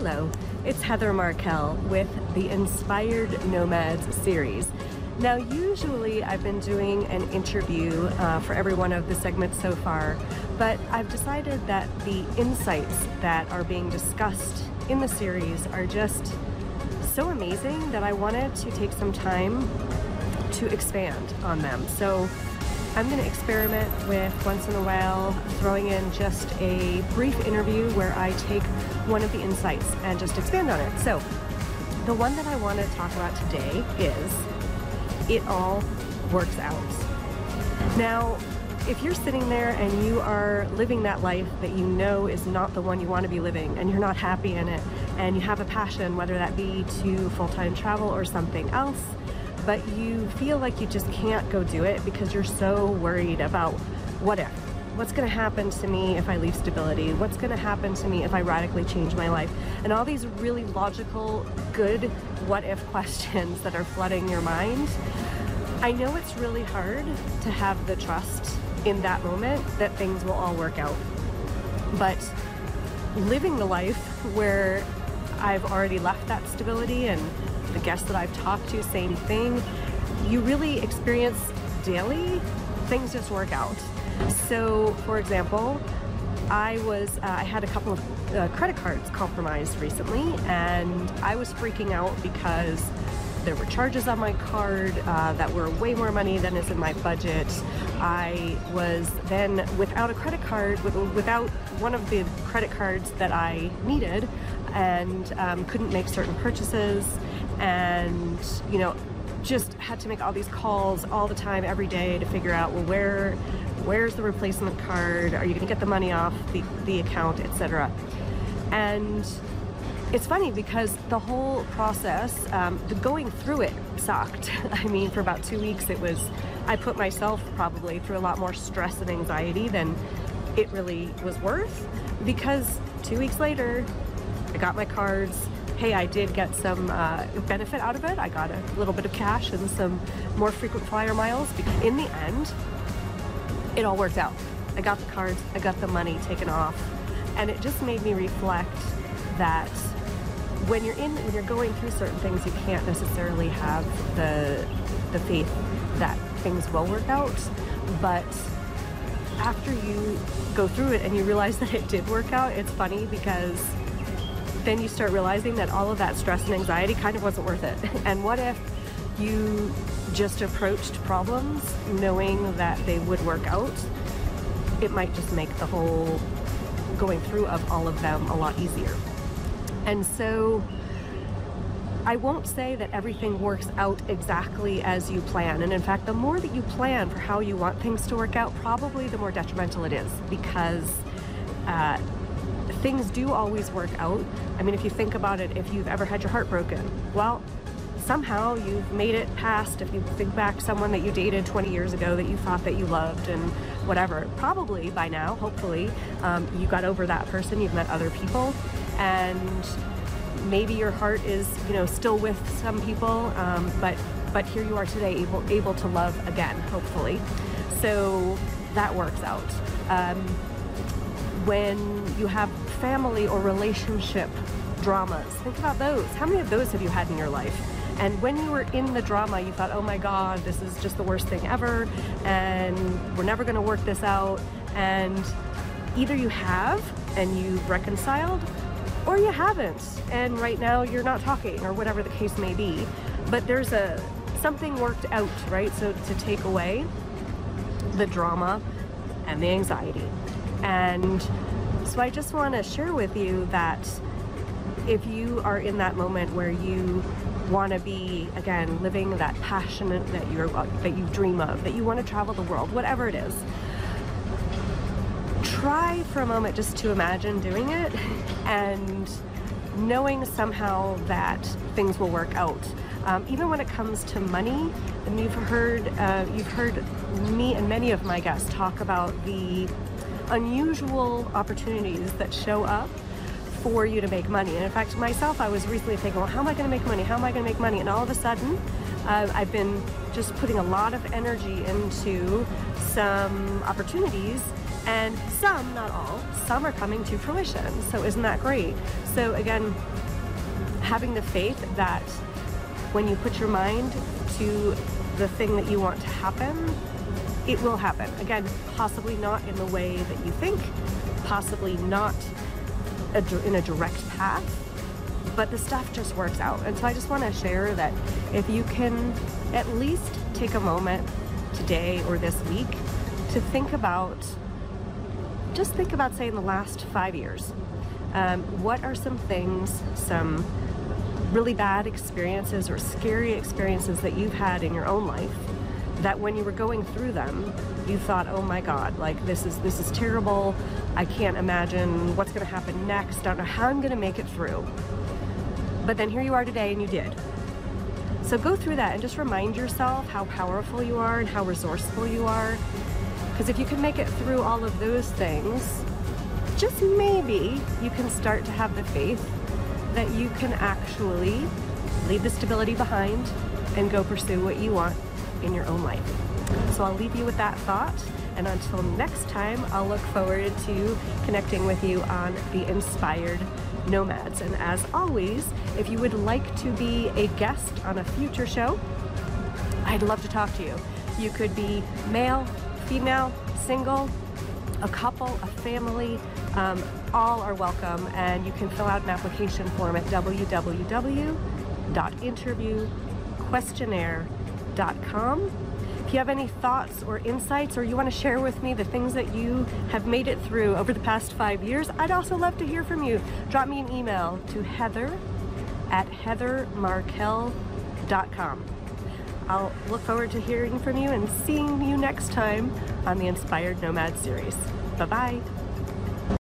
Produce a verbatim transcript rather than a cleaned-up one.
Hello, it's Heather Markel with the Inspired Nomads series. Now, usually I've been doing an interview uh, for every one of the segments so far, but I've decided that the insights that are being discussed in the series are just so amazing that I wanted to take some time to expand on them. So I'm going to experiment with, once in a while, throwing in just a brief interview where I take one of the insights and just expand on it. So the one that I want to talk about today is it all works out. Now, if you're sitting there and you are living that life that you know is not the one you want to be living, and you're not happy in it, and you have a passion, whether that be to full-time travel or something else, but you feel like you just can't go do it because you're so worried about what if? What's going to happen to me if I leave stability? What's going to happen to me if I radically change my life? And all these really logical, good what if questions that are flooding your mind. I know it's really hard to have the trust in that moment that things will all work out. But living the life where I've already left that stability, and the guests that I've talked to, same thing, you really experience daily, things just work out. So, for example, I was, uh, I had a couple of uh, credit cards compromised recently, and I was freaking out because there were charges on my card uh, that were way more money than is in my budget. I was then without a credit card, with, without one of the credit cards that I needed, and um, couldn't make certain purchases, and, you know, just had to make all these calls all the time, every day, to figure out, well, where, where's the replacement card? Are you gonna get the money off the, the account, et cetera. And it's funny because the whole process, um, the going through it sucked. I mean, for about two weeks it was, I put myself probably through a lot more stress and anxiety than it really was worth, because two weeks later, I got my cards. Hey, I did get some uh, benefit out of it. I got a little bit of cash and some more frequent flyer miles. In the end, it all worked out. I got the cards, I got the money taken off, and it just made me reflect that when you're in, when you're going through certain things, you can't necessarily have the the faith that things will work out. But after you go through it and you realize that it did work out, it's funny because then you start realizing that all of that stress and anxiety kind of wasn't worth it. And what if you just approached problems knowing that they would work out? It might just make the whole going through of all of them a lot easier. And so I won't say that everything works out exactly as you plan. And in fact, the more that you plan for how you want things to work out, probably the more detrimental it is, because uh, things do always work out. I mean, if you think about it, if you've ever had your heart broken, well, somehow you've made it past. If you think back someone that you dated twenty years ago that you thought that you loved and whatever, probably by now, hopefully, um, you got over that person, you've met other people, and maybe your heart is, you know, still with some people, um, but but here you are today, able, able to love again, hopefully. So that works out. Um, when you have family or relationship dramas, think about those. How many of those have you had in your life? And when you were in the drama, you thought, oh my God, this is just the worst thing ever, and we're never gonna work this out. And either you have and you've reconciled, or you haven't, and right now you're not talking, or whatever the case may be. But there's a something worked out, right? So to take away the drama and the anxiety. And so I just want to share with you that if you are in that moment where you want to be, again, living that passionate that you're that you dream of, that you want to travel the world, whatever it is, try for a moment just to imagine doing it and knowing somehow that things will work out. Um, even when it comes to money, and you've heard uh, you've heard me and many of my guests talk about the unusual opportunities that show up for you to make money. And in fact, myself, I was recently thinking, well, how am I going to make money? How am I going to make money? And all of a sudden, uh, I've been just putting a lot of energy into some opportunities And some, not all, some are coming to fruition. So isn't that great? So again, having the faith that when you put your mind to the thing that you want to happen, it will happen. Again, possibly not in the way that you think, possibly not a, in a direct path, but the stuff just works out. And so I just want to share that if you can at least take a moment today or this week to think about, just think about, say, in the last five years, um, what are some things, some really bad experiences or scary experiences that you've had in your own life that when you were going through them, you thought, oh my God, like this is, this is terrible. I can't imagine what's going to happen next. I don't know how I'm going to make it through. But then here you are today and you did. So go through that and just remind yourself how powerful you are and how resourceful you are. Because if you can make it through all of those things, just maybe you can start to have the faith that you can actually leave the stability behind and go pursue what you want in your own life. So I'll leave you with that thought, and until next time, I'll look forward to connecting with you on the Inspired Nomads. And as always, if you would like to be a guest on a future show, I'd love to talk to you. You could be male, female, single, a couple, a family, um, all are welcome, and you can fill out an application form at w w w dot interview questionnaire dot com. If you have any thoughts or insights, or you want to share with me the things that you have made it through over the past five years, I'd also love to hear from you. Drop me an email to heather at heather markel dot com. I'll look forward to hearing from you and seeing you next time on the Inspired Nomad series. Bye-bye.